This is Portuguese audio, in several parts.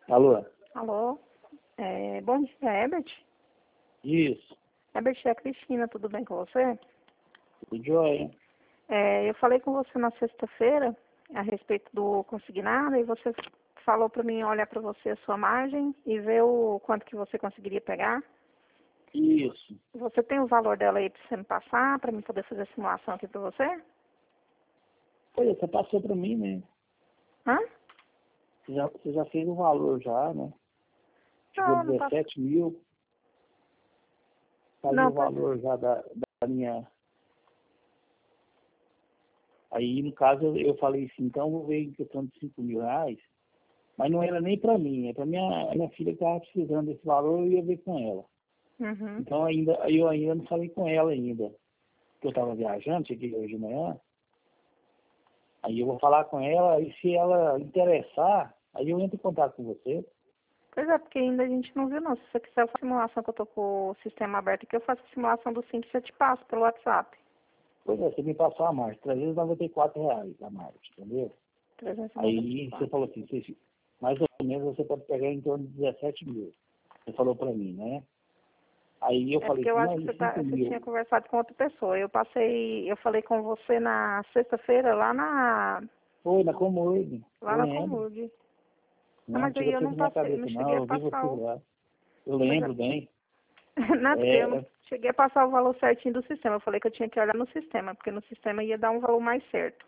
Alô? Alô? Bom dia, Herbert? Isso, Herbert, é a Cristina, tudo bem com você? tudo jóia. Eu falei com você na sexta-feira a respeito do consignado e você falou para mim olhar para você a sua margem e ver o quanto que você conseguiria pegar. Isso. Você tem o valor dela aí para você me passar, para mim poder fazer a simulação aqui para você? Pois é, você passou para mim, né? Hã? Você já fez o valor já, né? Chegou Não, não passou. 17 mil. Tá aí Não, o valor já da minha... Aí, no caso, eu falei assim, então eu vou ver em questão de 5 mil reais. Mas não era nem para mim, é para minha filha que estava precisando desse valor, eu ia ver com ela. Uhum. Então eu ainda não falei com ela ainda. Porque eu estava viajando, cheguei hoje de manhã. Aí eu vou falar com ela e se ela interessar, aí eu entro em contato com você. Pois é, porque ainda a gente não viu não. Se você quiser a simulação que eu tô com o sistema aberto aqui, eu faço a simulação do Simples e eu te passo pelo WhatsApp. Pois é, você me passou a margem, R$ 394 a margem, entendeu? Aí você 394. falou assim, mais ou menos você pode pegar em torno de 17 mil. Você falou para mim, né? Aí eu É falei porque eu assim, acho não, que e você 5 tinha mil? conversado com outra pessoa. Eu falei com você na sexta-feira Foi na Comurg, lá eu na lembro. Comurg. Não, Não mas aí tira eu coisa não da minha passei, eu não cabeça, não, cheguei a eu vi passar você o. lá. Eu Pois é. lembro bem. Não, porque eu não É, cheguei a passar o valor certinho do sistema. Eu falei que eu tinha que olhar no sistema, porque no sistema ia dar um valor mais certo.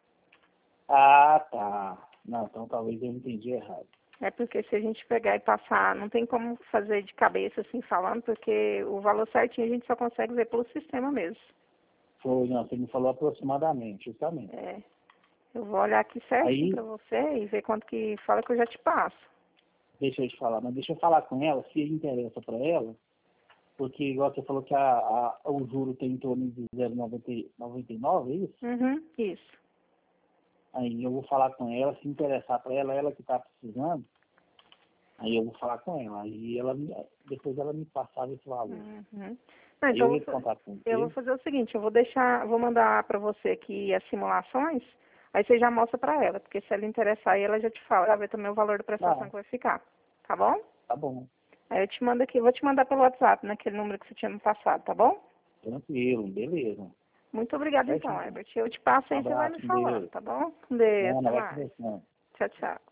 ah, tá. Não, então talvez eu entendi errado. É porque se a gente pegar e passar, não tem como fazer de cabeça assim falando, porque o valor certinho a gente só consegue ver pelo sistema mesmo. Foi, não, você me falou aproximadamente, justamente. É, eu vou olhar aqui certinho Aí, pra você e ver quanto que fala que eu já te passo. deixa eu te falar, mas deixa eu falar com ela, se interessa para ela, porque igual você falou que o juro tem em torno de 0,99, é isso? Uhum, isso. Aí eu vou falar com ela, se interessar para ela, ela que está precisando, aí eu vou falar com ela. Aí depois ela me passava esse valor. Uhum. Não, Aí eu então entro em contato com eu vou você. fazer o seguinte, vou mandar pra você aqui as simulações, aí você já mostra pra ela, porque se ela interessar aí ela já te fala, ela vai ver também o valor da prestação Ah, que vai ficar, tá bom? tá bom. Aí eu te mando aqui, vou te mandar pelo WhatsApp, naquele número que você tinha me passado, tá bom? Tranquilo, beleza. Muito obrigada Certo, então, então. Herbert. Eu te passo Um aí, você vai me abraço, com falando, Deus. tá bom? Um beijo, Não, até não vai mais. conversando. Tchau, tchau.